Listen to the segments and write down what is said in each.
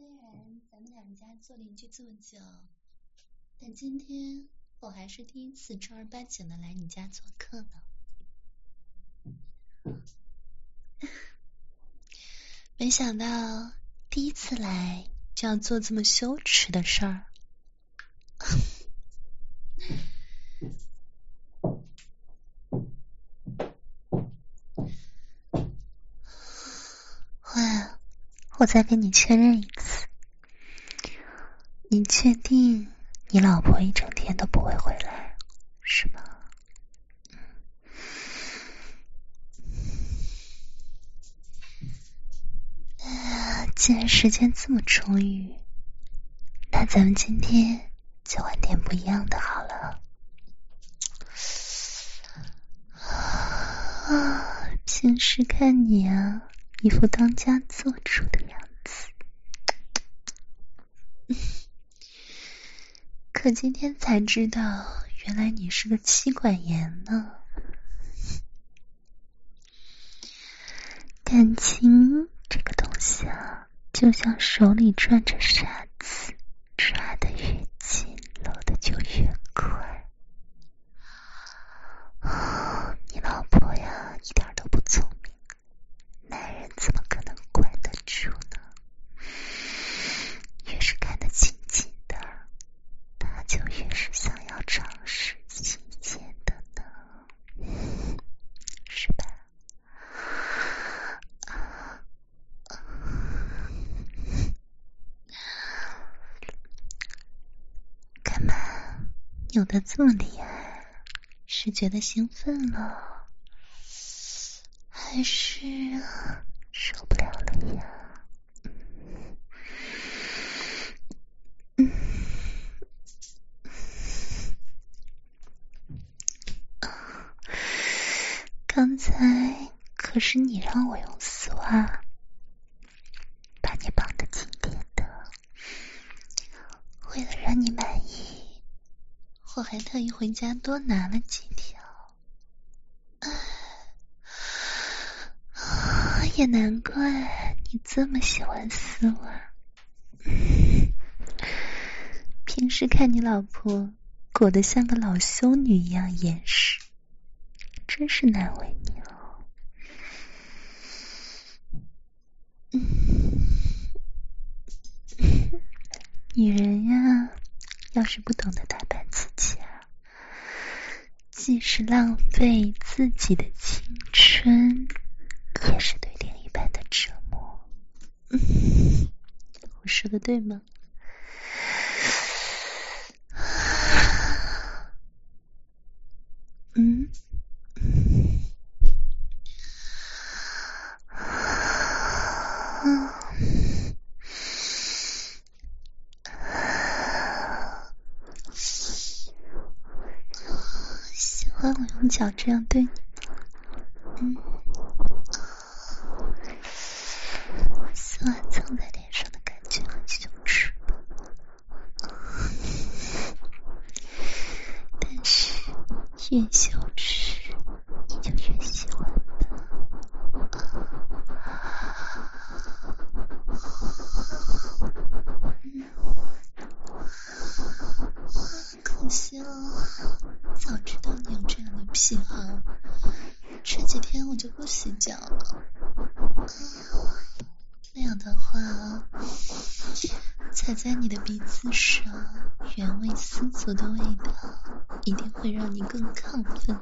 虽然咱们两家做邻居这么久，但今天我还是第一次正儿八经的来你家做客呢。没想到第一次来就要做这么羞耻的事儿。哇，我再跟你确认一次，你确定你老婆一整天都不会回来，是吗？既然时间这么充裕，那咱们今天就玩点不一样的好了。平时看你啊，一副当家做主的样子，可今天才知道，原来你是个妻管严呢。感情这个东西啊，就像手里攥着沙子，抓得越紧，搂得就越快。你老婆呀，一点都不聪明，男人怎么可能管得住呢？越是看得紧紧的，他就越是想要尝试新鲜的呢，是吧？干嘛？扭得这么厉害？是觉得兴奋了，还是受不了了呀？刚才可是你让我用丝袜把你绑得紧紧的，为了让你满意，我还特意回家多拿了几条。也难怪你这么喜欢丝袜。平时看你老婆裹得像个老修女一样严实，真是难为你哦。女人呀，要是不懂得打扮自己啊，既是浪费自己的青春，也是对另一半的折磨。我说的对吗？喜欢我用脚这样对你吗？丝袜蹭在脸上的感觉很羞耻，但是越羞耻你就越喜欢吧。可惜了，早知道你有这样的癖好，这几天我就不洗脚了。那样的话，踩在你的鼻子上，原味丝足的味道一定会让你更亢奋。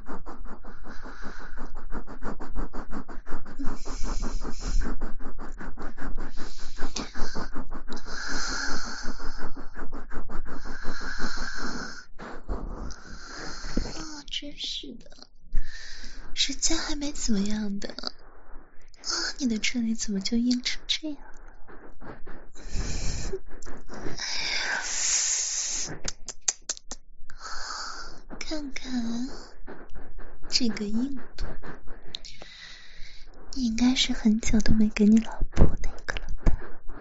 真是的，人家还没怎么样的，你的这里怎么就硬成这样？看看这个硬度，你应该是很久都没给你老婆那个了吧？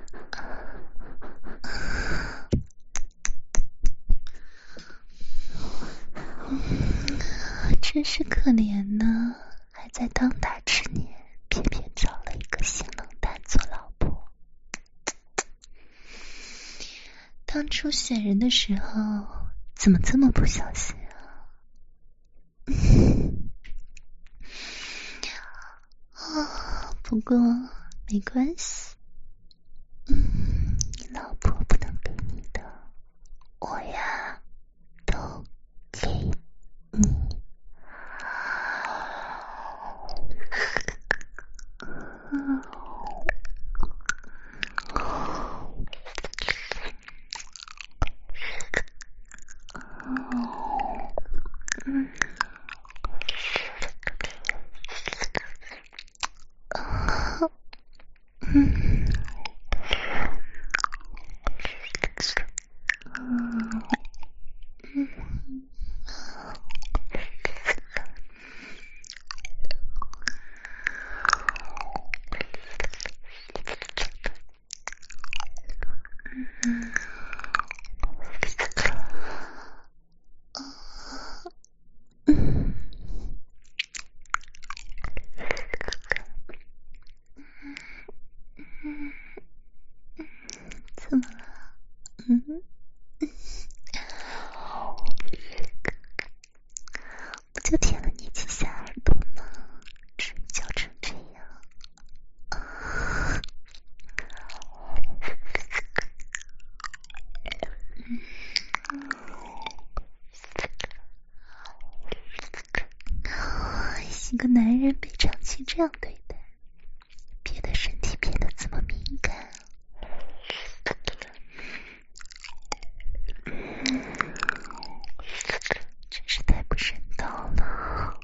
真是可怜呢，还在当打之年，偏偏找了一个性冷淡做老婆。 当初选人的时候怎么这么不小心啊？不过没关系，你老婆不能给你的，我呀都给你。怎么了？不就舔了你几下耳朵吗？至于叫成这样？一个男人被长期这样对待，别的身体变得这么敏感，真是太不人道了。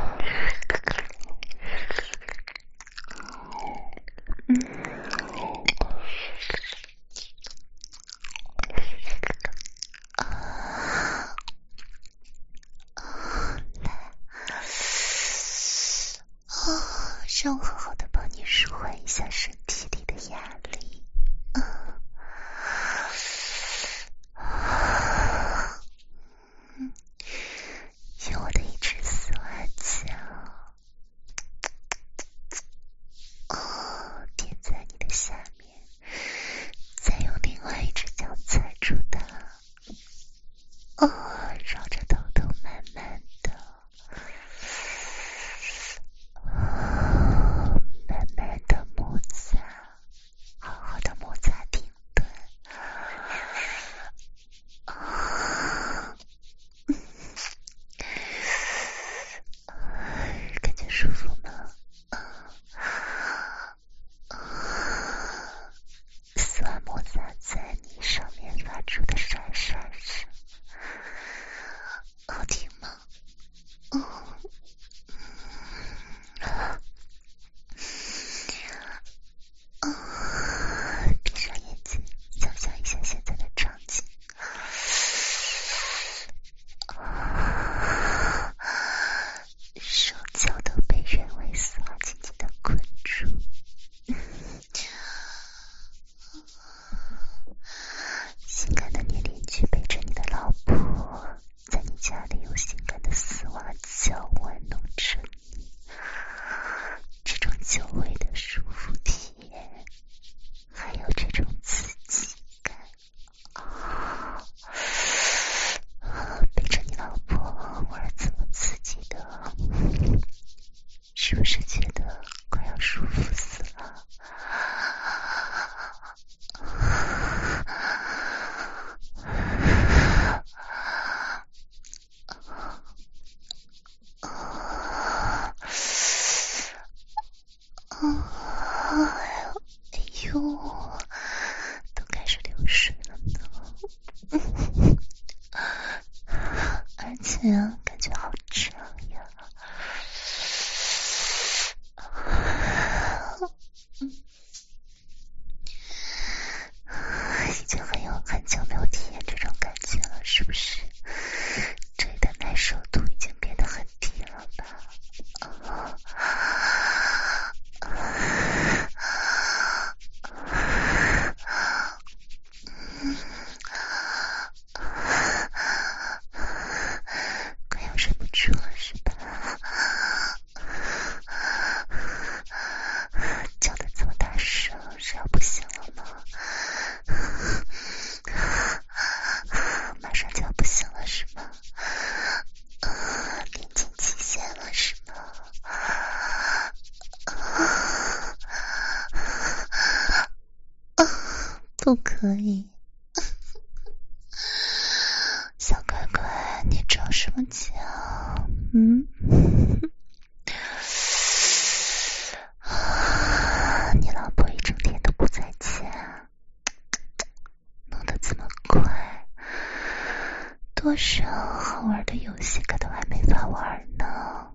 让我好好的帮你舒缓一下身体里的压力。用我的一只丝袜脚，垫在你的下面，再用另外一只脚踩住它，绕着头头慢慢的。慢慢的摩擦，好好的摩擦顶端，感觉舒服吗？丝袜摩擦在你上面发出的沙沙声，好听吗？闭上眼睛，想象一下现在的场景。手脚都被原味丝袜紧紧的捆住，性感的你邻居背着你的老婆，在你家里用性感的丝袜脚玩弄着你，这种久违的舒服体验，还有这种刺激感，背着你老婆玩这么刺激的，是不是觉得快要舒服死了？哎呦，都开始流水了呢，而且感觉好胀呀。已经很久没有体验这种感觉了，是不是？这里的耐受度已经变得很低了吧？ 不可以。小乖乖，你着什么急啊？你老婆一整天都不在家，弄得这么快，多少好玩的游戏可都还没法玩呢。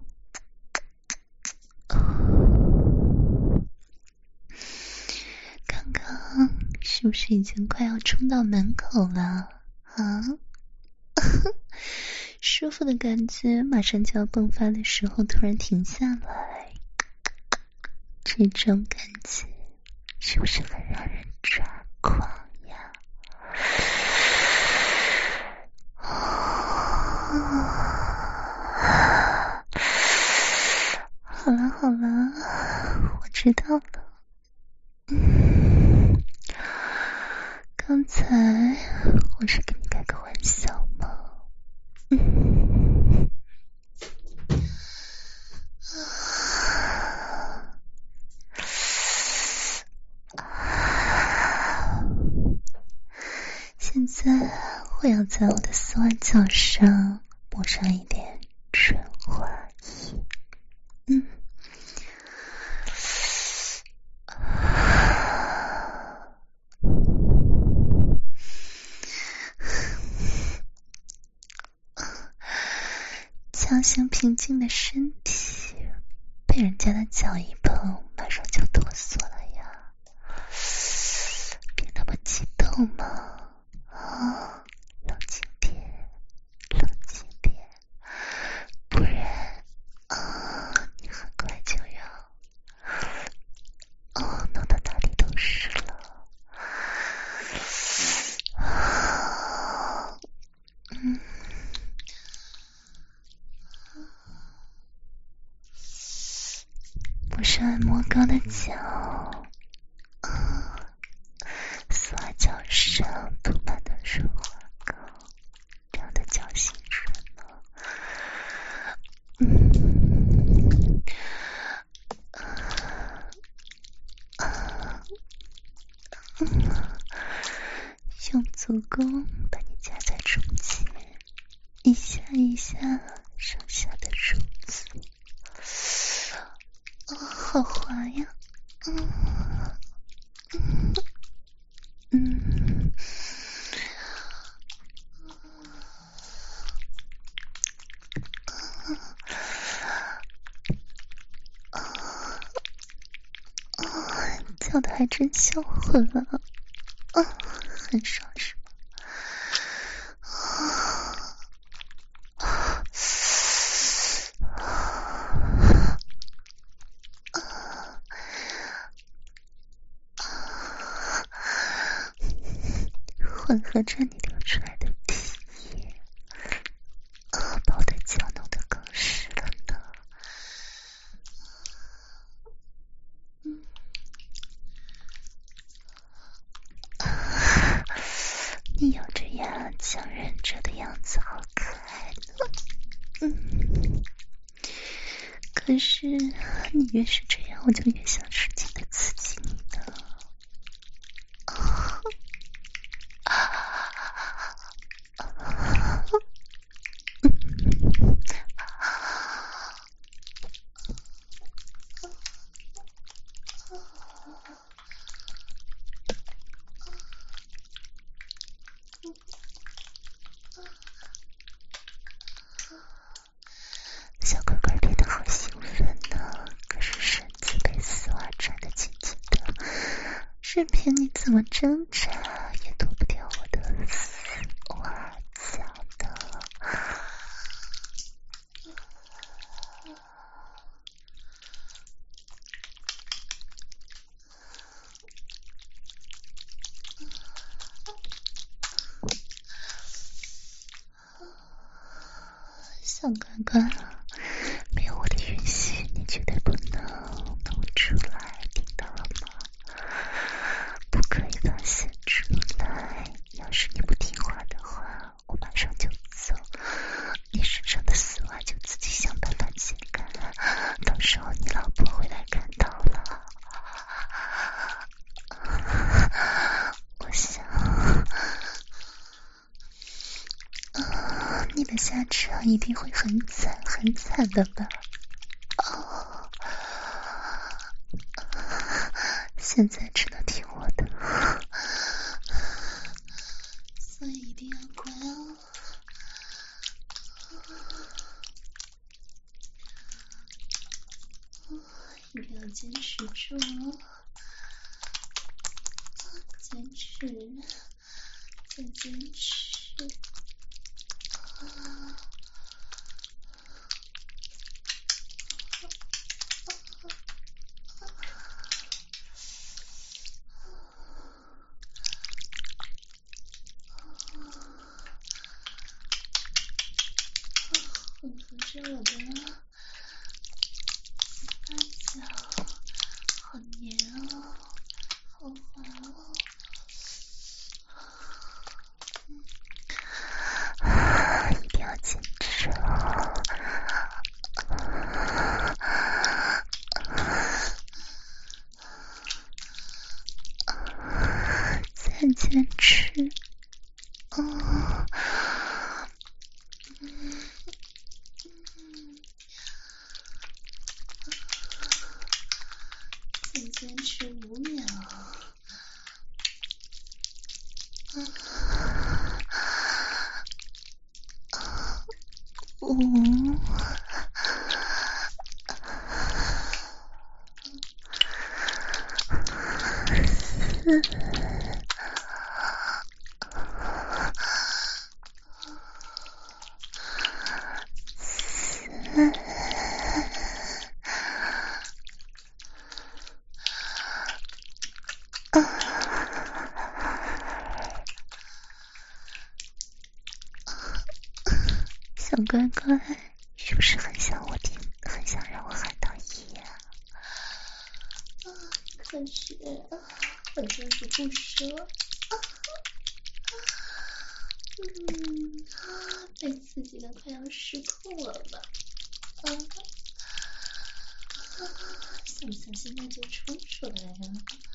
刚刚是不是已经快要冲到门口了啊？舒服的感觉马上就要迸发的时候突然停下来，这种感觉是不是很让人抓狂呀？好了好了，我知道了。刚才我是跟你开个玩笑吗？现在我要在我的丝袜脚上抹上一点润滑液。强行平静的身体被人家的脚一碰，马上就哆嗦了呀！别那么激动嘛，冷静点，冷静点，不然你很快就要弄得哪里都是了。不是按摩膏的脚，丝袜脚上涂满的润滑膏，这样的脚型润了。用足弓把你夹在中间，一下一下上下的揉搓。好滑呀！叫的还真销魂了，很爽是吗？混合着你流出来的体液，把我的脚弄得更湿了呢。你咬着牙强忍着的样子好可爱呢。可是你越是这样，我就越想使劲的刺激你呢。小乖乖变得好兴奋呢，可是身子被丝袜缠得紧紧的，任凭你怎么挣扎也脱不掉我的丝袜脚的。小乖乖，没有我的允许，你绝对不能弄出来，听到了吗？不可以发现出来，要是你不听话的话，我马上就走，你身上的丝袜就自己想办法解开，到时候你老婆会来看到了。我现下这样一定会很惨很惨的吧？现在只能听我的，所以一定要乖哦。一定要坚持住哦，坚持，再坚持。我扶着我的发角，好黏哦，好滑哦。一定要坚持哦。再坚持哦。再坚持5秒。5、小乖乖，是不是很想我听，很想让我喊到1呀？可是我就是不说。被刺激的快要失控了吧？想不想现在就冲出来呀？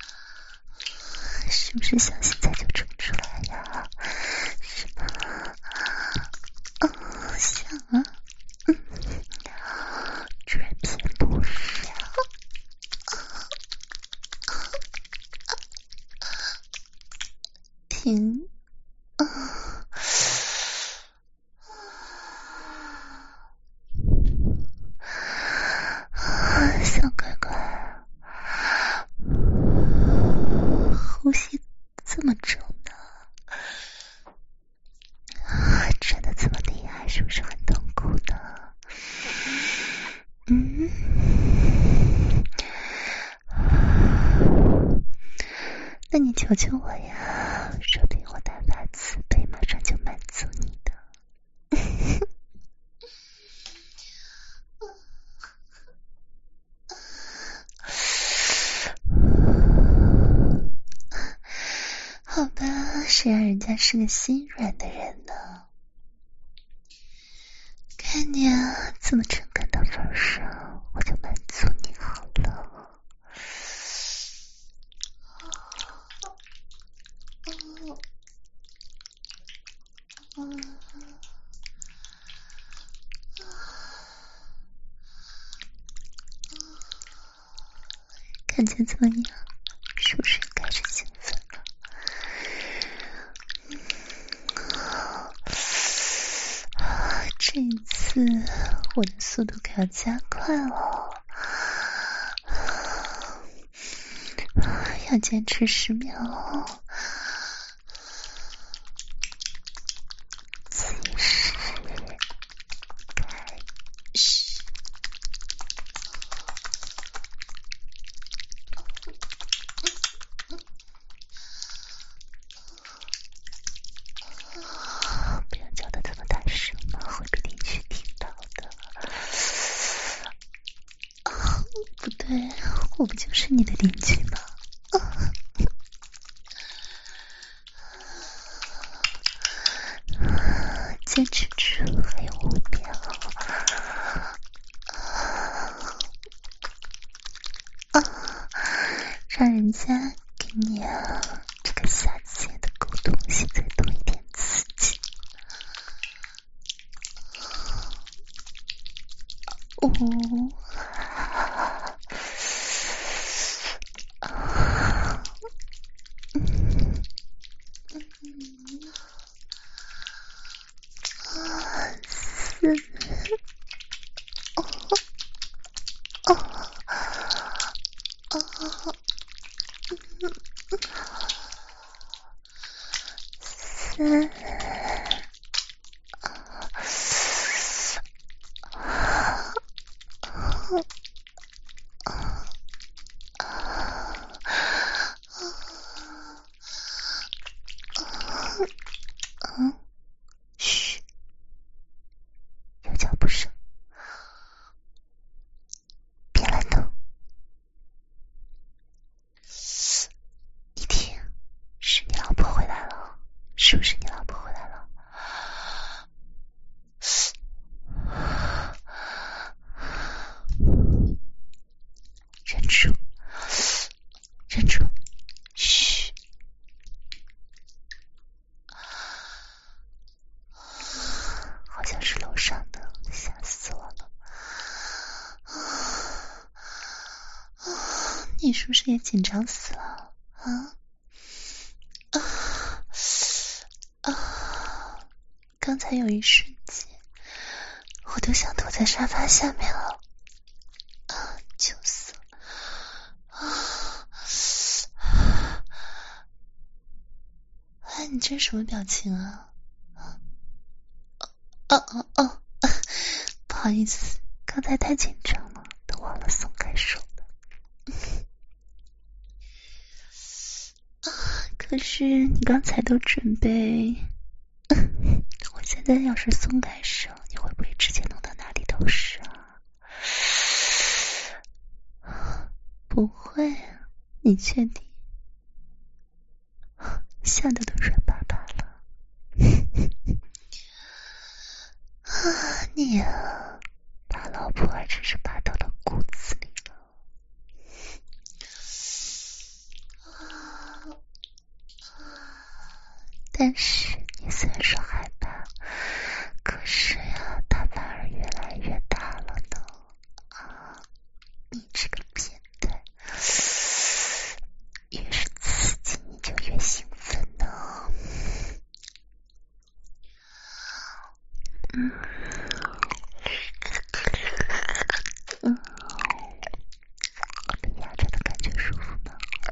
是不是想现在就冲出来呀？是吗？想啊。居然偏不是啊！停。小乖乖，呼吸这么重呢？真的这么厉害，是不是很痛苦呢？那你求求我呀，说不定我大发慈悲，马上就满足你的。好吧，谁让人家是个心软的人呢？看你啊，这么诚恳的份上，我就满足你好了。感觉怎么样？是不是开始兴奋了？这一次我的速度可要加快了，要坚持10秒哦。计时开始。不要叫得这么大声嘛，会被邻居听到的。不对，我不就是你的邻居吗？坚持住，还有5秒。让人家给你这个下贱的狗东西再多一点刺激。 嘘，有脚步声，别乱动。一听，是你老婆回来了，是不是你老婆回来了？忍住，忍住，嘘。好像是楼上的，吓死我了。你是不是也紧张死了刚才有一瞬间我都想躲在沙发下面了就死了你这是什么表情啊？不好意思，刚才太紧张了，都忘了松开手了。可是你刚才都准备我现在要是松开手，你会不会直接弄到哪里都是不会你确定？吓得都软巴巴了你把老婆真是拔到了骨子里了但是你虽然说害怕，可是呀他反而越来越大了呢你这个变态，越是刺激你就越兴奋呢被压着的感觉舒服吗？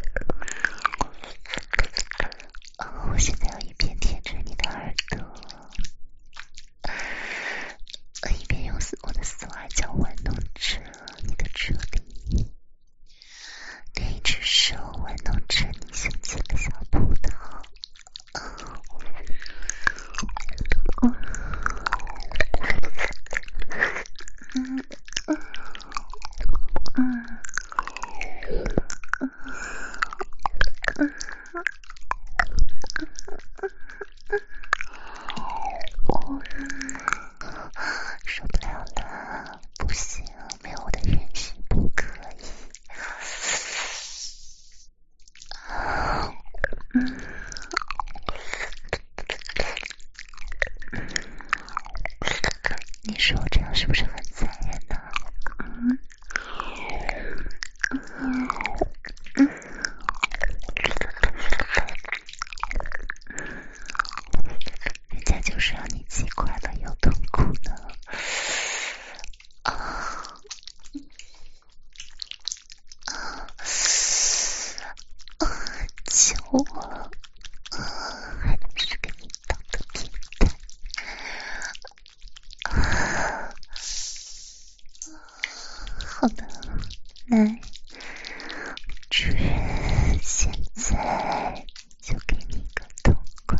我现在要一边舔着你的耳朵，一边用我的丝袜脚玩弄着你的这里，另一只手玩弄着你胸前的小葡萄。受不了了，不行，没有我的允许不可以。你说我这样是不是很残忍呢？人家就是让你既快乐又痛苦呢。求我，还真是个淫荡的变态。好的，来，主人，现在就给你一个痛快。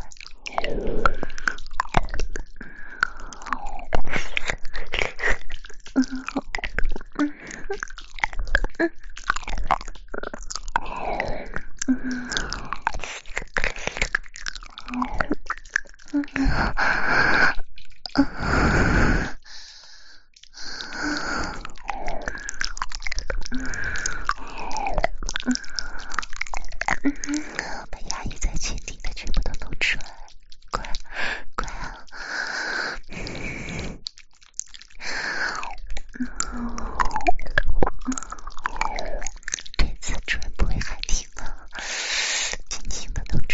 把压抑在前庭的全部都弄出来，快快啊！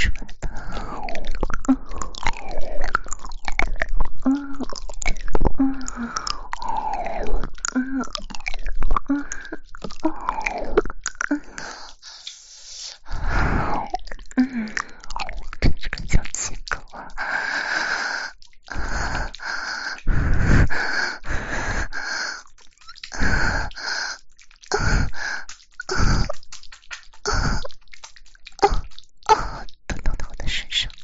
出来的。这个叫气狗啊！咚咚到我的身上。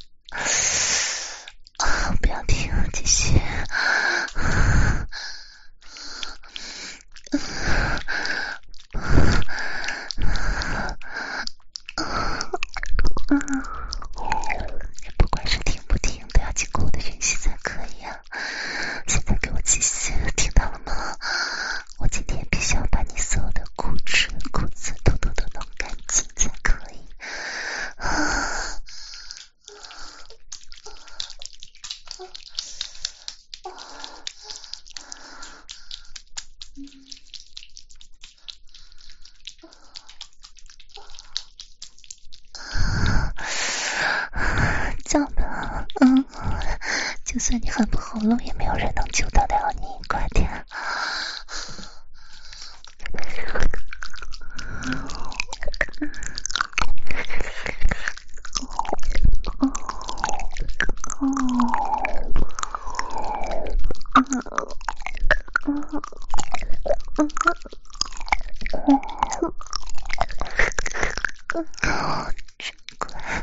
不要停，继续。不管是停不停，都要经过我的允许才可以啊！现在给我继续，听到了吗？我今天必须要把你所有的裤子统统都弄干净才可以。叫吧，就算你喊破喉咙，也没有人能救得了你，快点。真乖。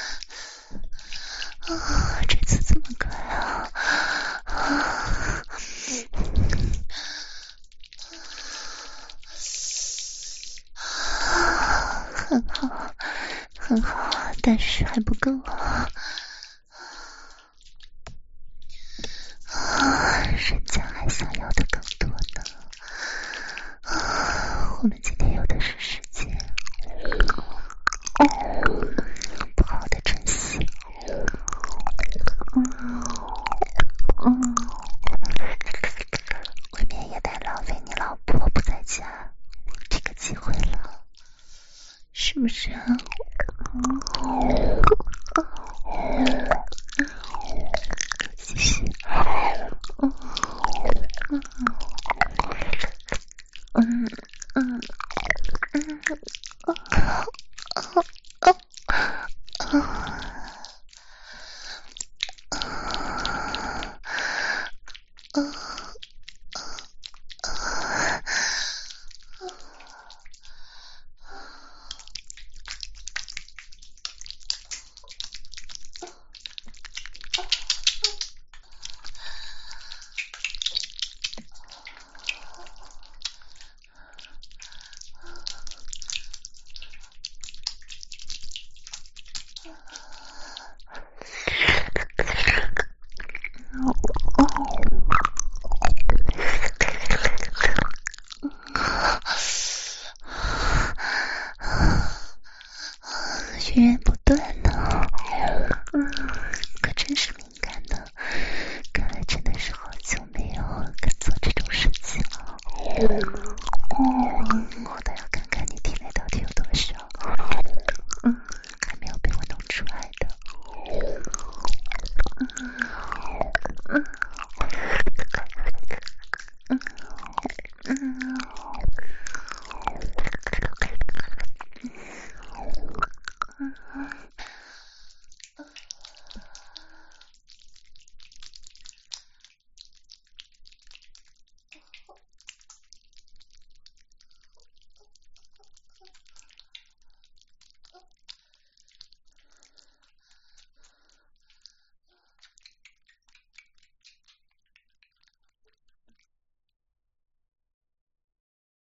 这次这么乖啊！很好，很好，但是还不够啊！人家还想要的更多呢。我们今天有的是时间，不好好的珍惜。未免也太浪费你老婆不在家这个机会了，是不是啊？继续。源源不断呢，